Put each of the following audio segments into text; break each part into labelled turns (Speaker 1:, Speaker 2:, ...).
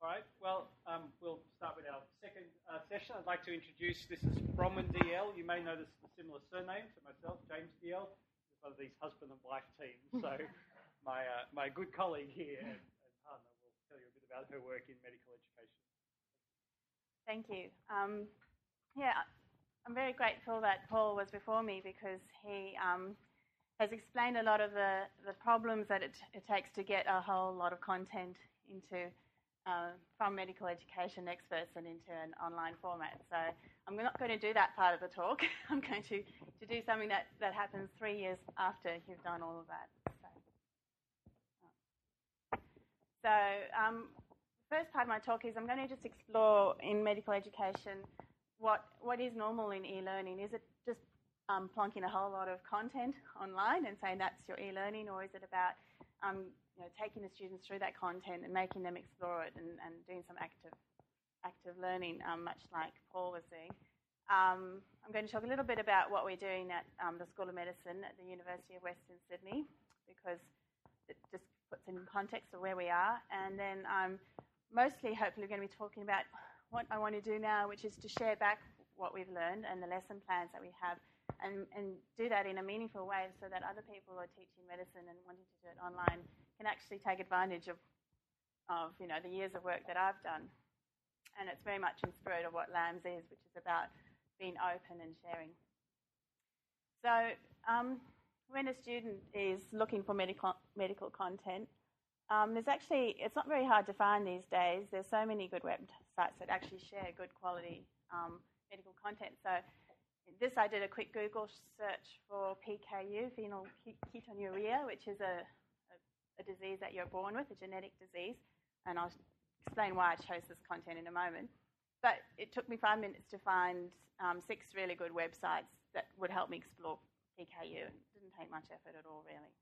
Speaker 1: right. Well, we'll start with our second session. I'd like to introduce, this is Bronwyn DL. You may know this is a similar surname to myself, James DL. It's one of these husband and wife teams. So my good colleague here and partner will tell you a bit about her work in medical education.
Speaker 2: Thank you. I'm very grateful that Paul was before me because he has explained a lot of the problems that it takes to get a whole lot of content into from medical education experts and into an online format. So I'm not going to do that part of the talk. I'm going to do something that happens 3 years after you've done all of that. So first part of my talk is I'm going to just explore in medical education what is normal in e-learning. Is it just plonking a whole lot of content online and saying that's your e-learning, or is it about taking the students through that content and making them explore it and doing some active learning, much like Paul was doing. I'm going to talk a little bit about what we're doing at the School of Medicine at the University of Western Sydney, because it just puts in context of where we are. And then I'm mostly, hopefully, going to be talking about what I want to do now, which is to share back what we've learned and the lesson plans that we have, and do that in a meaningful way so that other people who are teaching medicine and wanting to do it online can actually take advantage of the years of work that I've done. And it's very much in spirit of what LAMS is, which is about being open and sharing. So when a student is looking for medical content, it's not very hard to find these days. There's so many good websites that actually share good quality medical content. So I did a quick Google search for PKU, phenylketonuria, which is a disease that you're born with, a genetic disease, and I'll explain why I chose this content in a moment. But it took me 5 minutes to find 6 really good websites that would help me explore PKU. It didn't take much effort at all, really.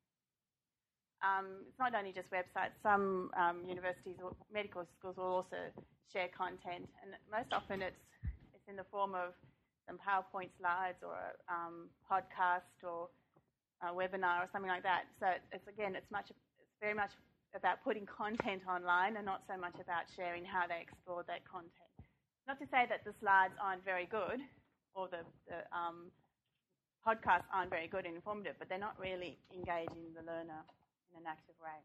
Speaker 2: It's not only just websites. Some universities or medical schools will also share content, and most often it's in the form of some PowerPoint slides or a podcast or a webinar or something like that. So it's very much about putting content online and not so much about sharing how they explored that content. Not to say that the slides aren't very good or the podcasts aren't very good and informative, but they're not really engaging the learner in an active way.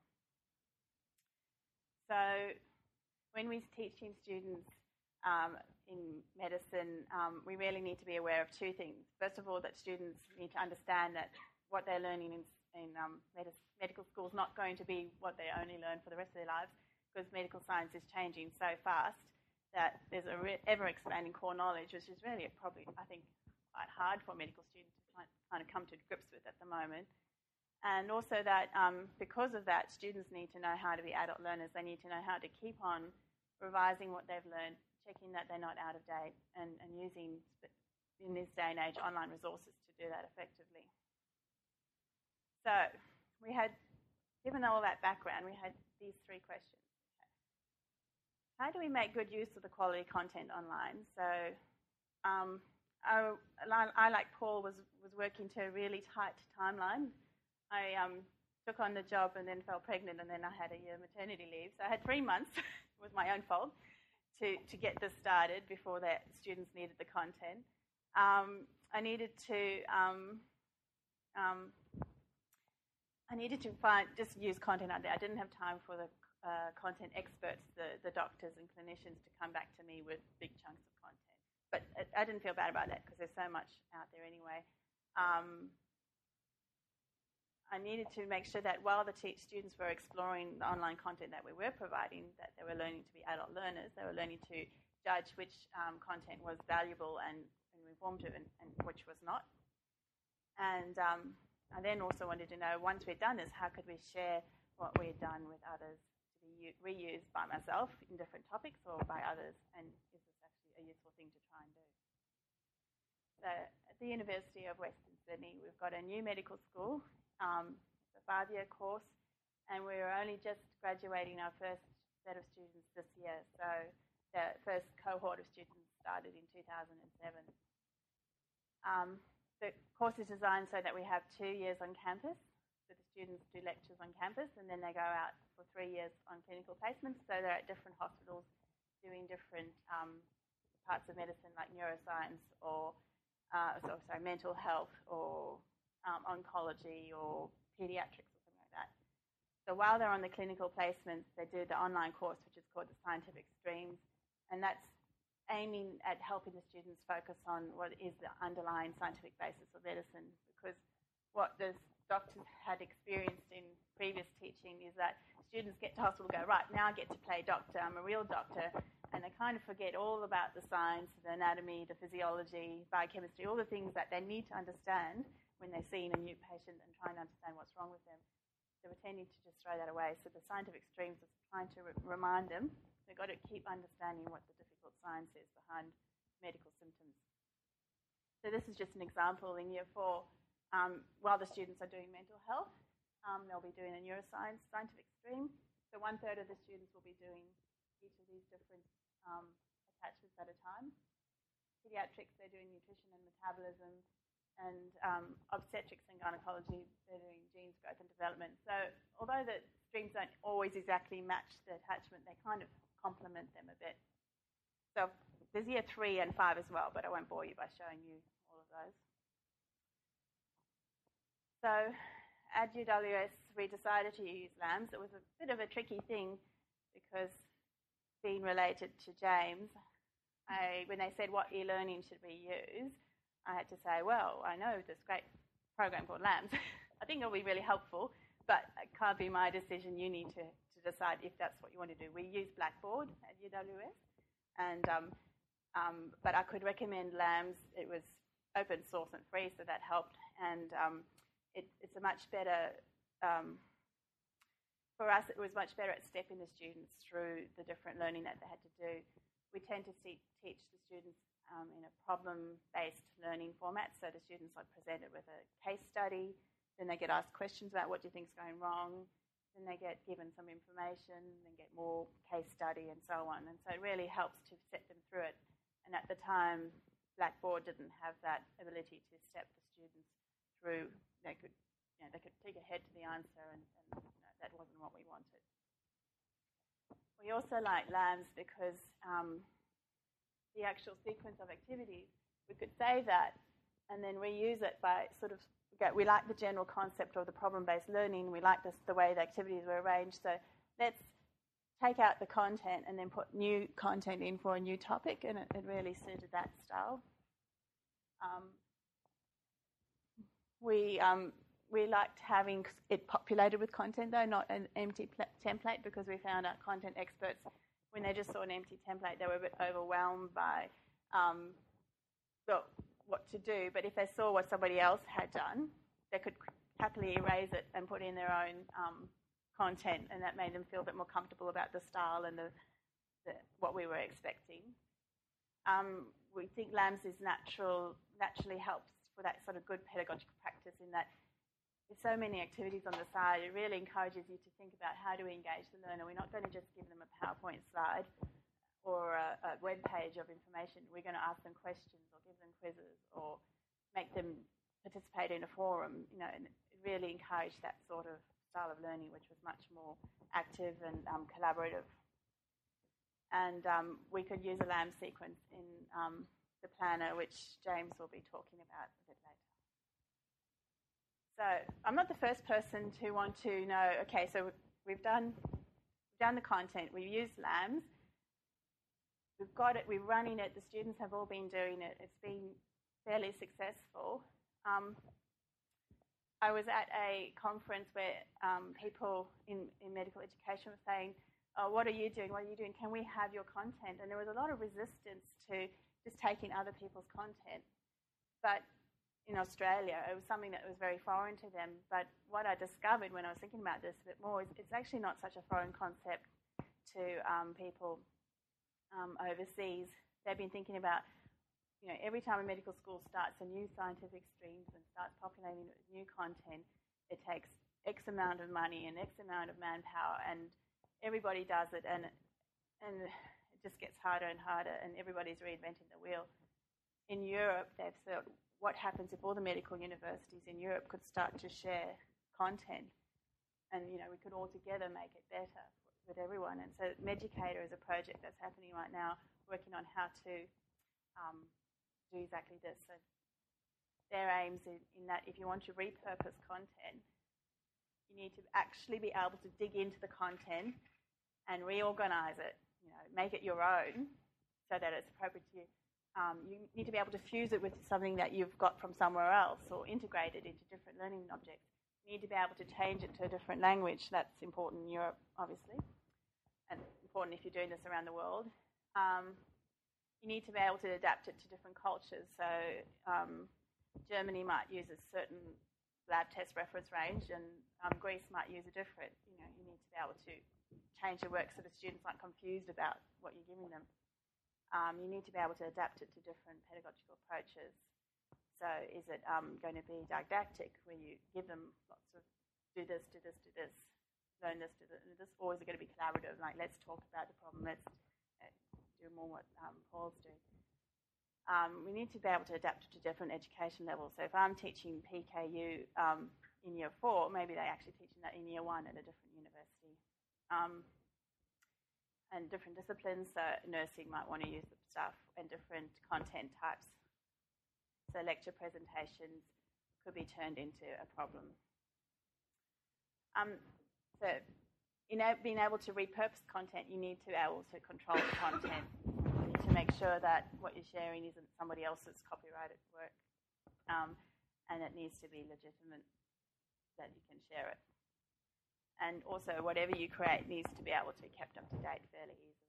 Speaker 2: So when we're teaching students in medicine, we really need to be aware of 2 things. First of all, that students need to understand that what they're learning in medical school is not going to be what they only learn for the rest of their lives, because medical science is changing so fast that there's a ever-expanding core knowledge, which is really probably, I think, quite hard for medical students to kind of come to grips with at the moment. And also that because of that, students need to know how to be adult learners. They need to know how to keep on revising what they've learned, checking that they're not out of date, and using, in this day and age, online resources to do that effectively. So given all that background, we had these 3 questions. How do we make good use of the quality content online? So I, like Paul, was working to a really tight timeline. I took on the job and then fell pregnant, and then I had a year maternity leave. So I had 3 months, it was my own fault, to get this started before that students needed the content. I needed to just use content out there. I didn't have time for the content experts, the doctors and clinicians, to come back to me with big chunks of content. But I didn't feel bad about that because there's so much out there anyway. I needed to make sure that while the students were exploring the online content that we were providing, that they were learning to be adult learners. They were learning to judge which content was valuable and informative and which was not. And I then also wanted to know, once we'd done this, how could we share what we had done with others to be reused by myself in different topics or by others, and is this actually a useful thing to try and do? So at the University of Western Sydney, we've got a new medical school. It's a 5-year course, and we're only just graduating our first set of students this year. So the first cohort of students started in 2007. The course is designed so that we have 2 years on campus. So the students do lectures on campus and then they go out for 3 years on clinical placements. So they're at different hospitals doing different parts of medicine like neuroscience or mental health or oncology or pediatrics or something like that. So while they're on the clinical placements, they do the online course, which is called the Scientific Streams, and that's aiming at helping the students focus on what is the underlying scientific basis of medicine, because what the doctors had experienced in previous teaching is that students get to hospital and go, right, now I get to play doctor, I'm a real doctor, and they kind of forget all about the science, the anatomy, the physiology, biochemistry, all the things that they need to understand when they're seeing a new patient and trying to understand what's wrong with them. They were tending to just throw that away. So the Scientific Streams is trying to remind them they've got to keep understanding what the difficult science is behind medical symptoms. So this is just an example in Year 4. While the students are doing mental health, they'll be doing a neuroscience scientific stream. So 1/3 of the students will be doing each of these different attachments at a time. Pediatrics, they're doing nutrition and metabolism, and obstetrics and gynecology, they're doing genes, growth and development. So although the streams don't always exactly match the attachment, they kind of complement them a bit. So there's Year 3 and 5 as well, but I won't bore you by showing you all of those. So at UWS, we decided to use LAMS. It was a bit of a tricky thing because being related to James, when they said what e-learning should we use, I had to say, well, I know this great program called LAMS. I think it'll be really helpful, but it can't be my decision. You need to decide if that's what you want to do. We use Blackboard at UWS, and but I could recommend LAMS. It was open source and free, so that helped, and it's a much better, for us, it was much better at stepping the students through the different learning that they had to do. We tend to teach the students in a problem-based learning format, so the students are presented with a case study, then they get asked questions about what do you think is going wrong, then they get given some information, then get more case study and so on, and so it really helps to set them through it. And at the time, Blackboard didn't have that ability to step the students through. They could take a head to the answer, and that wasn't what we wanted. We also like LAMS because the actual sequence of activities, we could save that and then reuse it by we like the general concept of the problem-based learning. We like the way the activities were arranged. So let's take out the content and then put new content in for a new topic, and it really suited that style. We liked having it populated with content, though, not an empty template, because we found our content experts, when they just saw an empty template, they were a bit overwhelmed by what to do. But if they saw what somebody else had done, they could happily erase it and put in their own content, and that made them feel a bit more comfortable about the style and what we were expecting. We think LAMS is naturally helps for that sort of good pedagogical practice, in that there's so many activities on the side. It really encourages you to think about how do we engage the learner. We're not going to just give them a PowerPoint slide or a web page of information. We're going to ask them questions or give them quizzes or make them participate in a forum. And it really encouraged that sort of style of learning, which was much more active and collaborative. And we could use a LAMS sequence in the planner, which James will be talking about a bit later. So I'm not the first person to want to know, okay, so we've done the content, we've used LAMS, we've got it, we're running it, the students have all been doing it, it's been fairly successful. I was at a conference where people in medical education were saying, oh, what are you doing, can we have your content? And there was a lot of resistance to just taking other people's content. But in Australia, it was something that was very foreign to them. But what I discovered when I was thinking about this a bit more is it's actually not such a foreign concept to people overseas. They've been thinking about, every time a medical school starts a new scientific streams and starts populating with new content, it takes X amount of money and X amount of manpower, and everybody does it, and it just gets harder and harder, and everybody's reinventing the wheel. In Europe, they've thought, what happens if all the medical universities in Europe could start to share content. And, we could all together make it better with everyone. And so Meducator is a project that's happening right now, working on how to do exactly this. So their aims in that if you want to repurpose content, you need to actually be able to dig into the content and reorganize it, make it your own so that it's appropriate to you. You need to be able to fuse it with something that you've got from somewhere else or integrate it into different learning objects. You need to be able to change it to a different language. That's important in Europe, obviously, and important if you're doing this around the world. You need to be able to adapt it to different cultures. So Germany might use a certain lab test reference range, and Greece might use a different. You need to be able to change your work so the students aren't confused about what you're giving them. You need to be able to adapt it to different pedagogical approaches. So is it going to be didactic, where you give them lots of do this, learn this, do this, or is it going to be collaborative, like let's talk about the problem, let's do more what Paul's doing. We need to be able to adapt to different education levels. So if I'm teaching PKU in year 4, maybe they're actually teaching that in year 1 at a different university. And different disciplines, so nursing might want to use the stuff and different content types. So lecture presentations could be turned into a problem. So being able to repurpose content, you need to be able to control the content. You need to make sure that what you're sharing isn't somebody else's copyrighted work. And it needs to be legitimate that you can share it. And also, whatever you create needs to be able to be kept up to date fairly easily.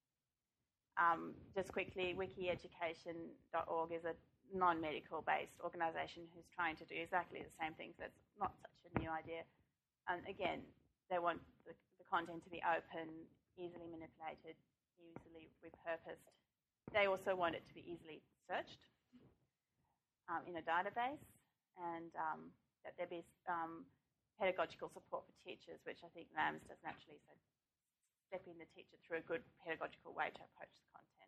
Speaker 2: Just quickly, wikieducation.org is a non-medical based organisation who's trying to do exactly the same things. That's not such a new idea. And again, they want the content to be open, easily manipulated, easily repurposed. They also want it to be easily searched in a database, and that there be pedagogical support for teachers, which I think LAMS does naturally, so stepping the teacher through a good pedagogical way to approach the content.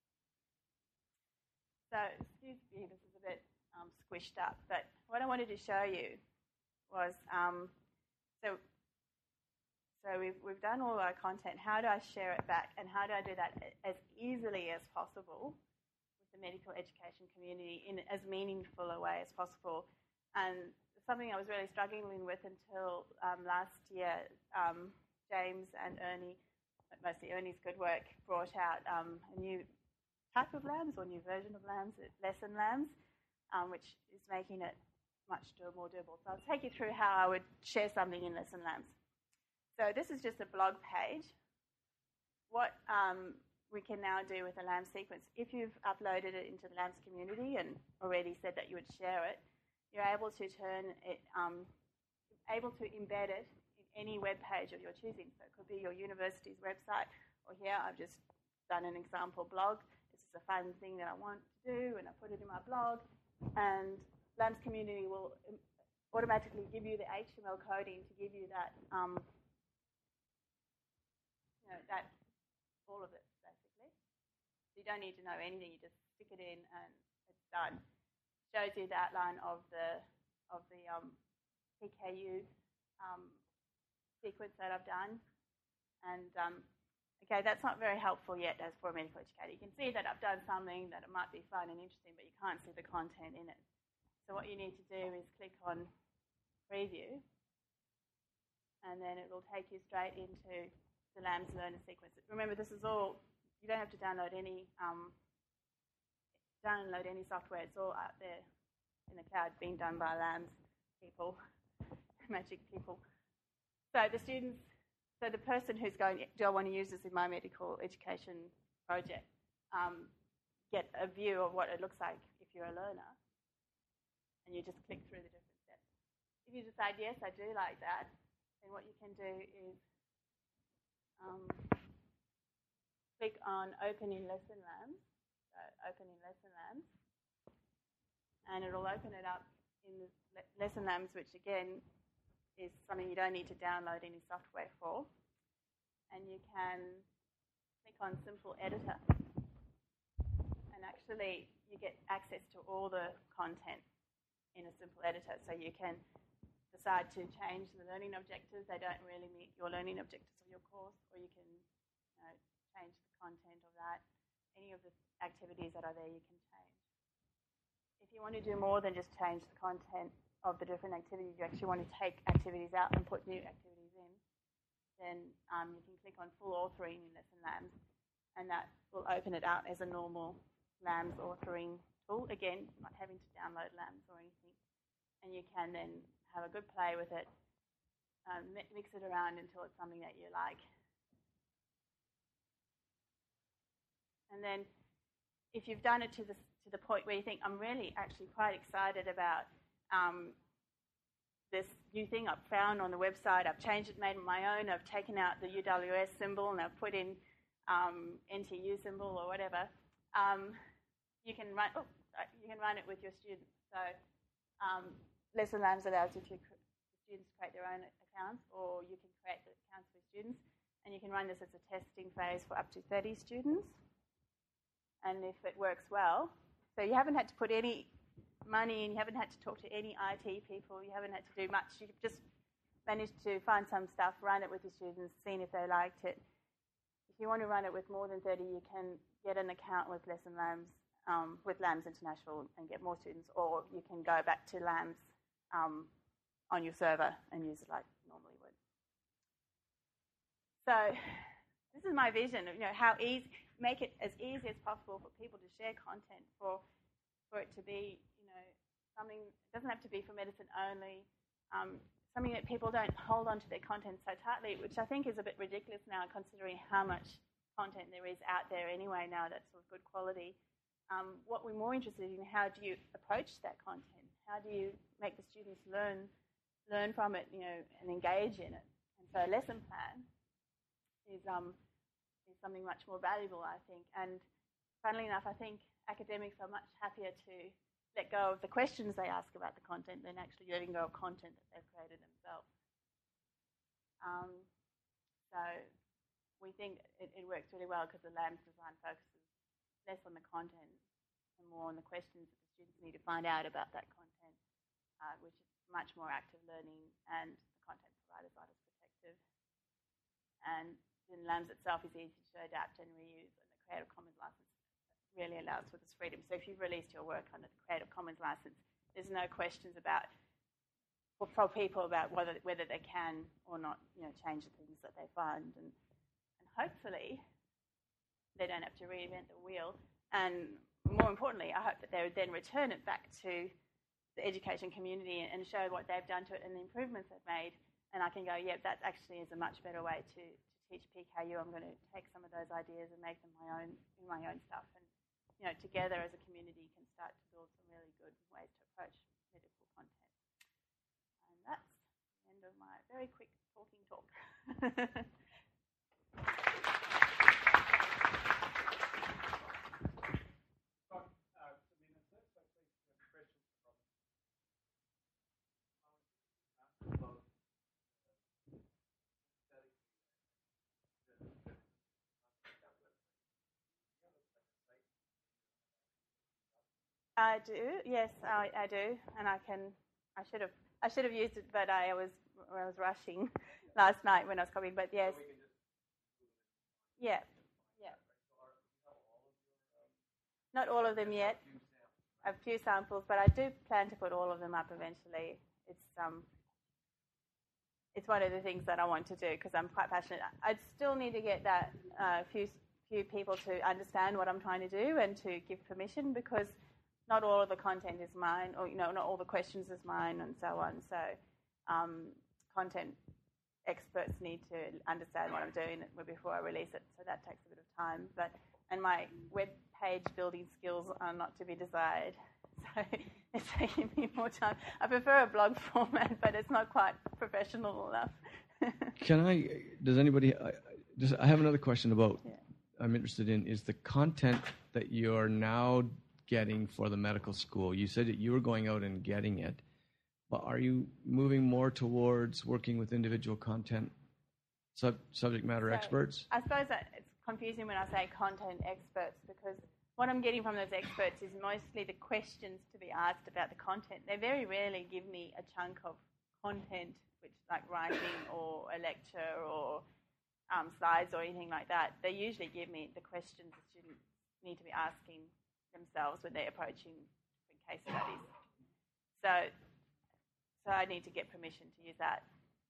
Speaker 2: So, excuse me, this is a bit squished up, but what I wanted to show you was, so we've done all our content. How do I share it back, and how do I do that as easily as possible with the medical education community in as meaningful a way as possible? And something I was really struggling with until last year, James and Ernie, mostly Ernie's good work, brought out a new type of LAMS or new version of LAMS, lesson LAMS, which is making it much more doable. So I'll take you through how I would share something in lesson LAMS. So this is just a blog page. What we can now do with a LAMS sequence, if you've uploaded it into the LAMS community and already said that you would share it, you're able to turn it, able to embed it in any web page of your choosing. So it could be your university's website, or here I've just done an example blog. This is a fun thing that I want to do, and I put it in my blog. And LAMS community will automatically give you the HTML coding to give you that, that all of it basically. So you don't need to know anything. You just stick it in, and it's done. Shows you the outline of the PKU sequence that I've done, and okay, that's not very helpful yet as for a medical educator. You can see that I've done something that it might be fun and interesting, but you can't see the content in it. So what you need to do is click on preview, and then it will take you straight into the LAMS learner sequence. Remember, this is all, you don't have to download any software. It's all out there in the cloud, being done by LAMS people, magic people. So the students, so the person who's going, do I want to use this in my medical education project, get a view of what it looks like if you're a learner, and you just click through the different steps. If you decide, yes, I do like that, then what you can do is click on Open in Lesson LAMS. So Open in Lesson LAMS. And it'll open it up in the Lesson LAMS, which again is something you don't need to download any software for. And you can click on Simple Editor. And actually you get access to all the content in a simple editor. So you can decide to change the learning objectives. They don't really meet your learning objectives of your course, or you can change the content of that. Any of the activities that are there, you can change. If you want to do more than just change the content of the different activities, you actually want to take activities out and put new activities in, then you can click on full authoring in Lesson Lambs, and that will open it out as a normal LAMS authoring tool. Again, not having to download LAMS or anything. And you can then have a good play with it, mix it around until it's something that you like. And then if you've done it to the point where you think, I'm really actually quite excited about this new thing I've found on the website, I've changed it, made it my own, I've taken out the UWS symbol and I've put in NTU symbol or whatever, you can run it with your students. So Lesson Lambs allows you to students create their own accounts, or you can create the accounts for students, and you can run this as a testing phase for up to 30 students. And if it works well, so you haven't had to put any money in, you haven't had to talk to any IT people, you haven't had to do much, you've just managed to find some stuff, run it with your students, seen if they liked it. If you want to run it with more than 30, you can get an account with Lesson Lambs, with LAMS International and get more students, or you can go back to LAMS on your server and use it like you normally would. So this is my vision of make it as easy as possible for people to share content, for it to be something. It doesn't have to be for medicine only. Something that people don't hold on to their content so tightly, which I think is a bit ridiculous now, considering how much content there is out there anyway now that's of good quality. What we're more interested in, how do you approach that content? How do you make the students learn from it, and engage in it? And so a lesson plan is something much more valuable, I think. And funnily enough, I think academics are much happier to let go of the questions they ask about the content than actually letting go of content that they've created themselves. So we think it works really well because the LAMS design focuses less on the content and more on the questions that the students need to find out about that content, which is much more active learning, and the content providers aren't as protective. And then LAMS itself is easy to adapt and reuse, and the Creative Commons license really allows for this freedom. So if you've released your work under the Creative Commons license, there's no questions about for people about whether they can or not, change the things that they find, and hopefully they don't have to reinvent the wheel. And more importantly, I hope that they would then return it back to the education community and show what they've done to it and the improvements they've made. And I can go, yeah, that actually is a much better way to teach PKU. I'm going to take some of those ideas and make them my own stuff. And together as a community can start to build some really good ways to approach medical content. And that's the end of my very quick talking talk. I do, yes, I do, and I should have used it, but I was rushing last night when I was copying. But yes, yeah. Not all of them yet. A few samples, but I do plan to put all of them up eventually. It's one of the things that I want to do because I'm quite passionate. I still need to get that few people to understand what I'm trying to do and to give permission, because not all of the content is mine, or not all the questions is mine, and so on. So content experts need to understand what I'm doing before I release it. So that takes a bit of time. And my web page building skills are not to be desired. So it's taking me more time. I prefer a blog format, but it's not quite professional enough.
Speaker 3: I have another question about, I'm interested in, is the content that you're now getting for the medical school. You said that you were going out and getting it, but are you moving more towards working with individual content subject matter experts?
Speaker 2: I suppose that it's confusing when I say content experts, because what I'm getting from those experts is mostly the questions to be asked about the content. They very rarely give me a chunk of content, which like writing or a lecture or slides or anything like that, they usually give me the questions the students need to be asking themselves when they're approaching different case studies. So I need to get permission to use that.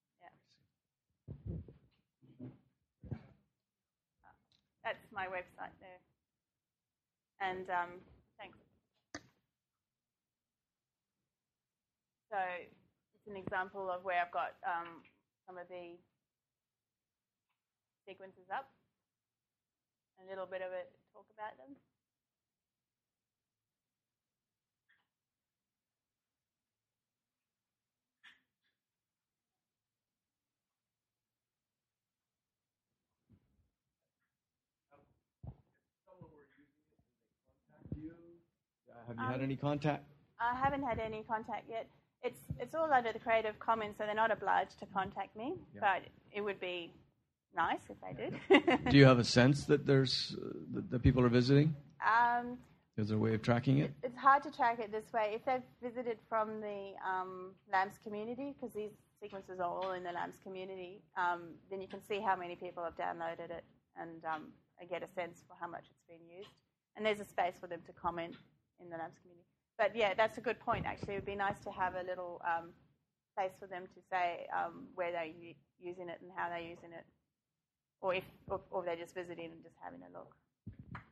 Speaker 2: Yeah. That's my website there. And thanks. So it's an example of where I've got some of the sequences up, a little bit of a talk about them.
Speaker 3: Have you had any contact?
Speaker 2: I haven't had any contact yet. It's all under the Creative Commons, so they're not obliged to contact me, but it would be nice if they did.
Speaker 3: Do you have a sense that there's that people are visiting? Is there a way of tracking it?
Speaker 2: It's hard to track it this way. If they've visited from the LAMS community, because these sequences are all in the LAMS community, then you can see how many people have downloaded it and get a sense for how much it's been used. And there's a space for them to comment in the LAMS community. But yeah, that's a good point, actually. It would be nice to have a little place for them to say where they're using it and how they're using it, or they're just visiting and just having a look.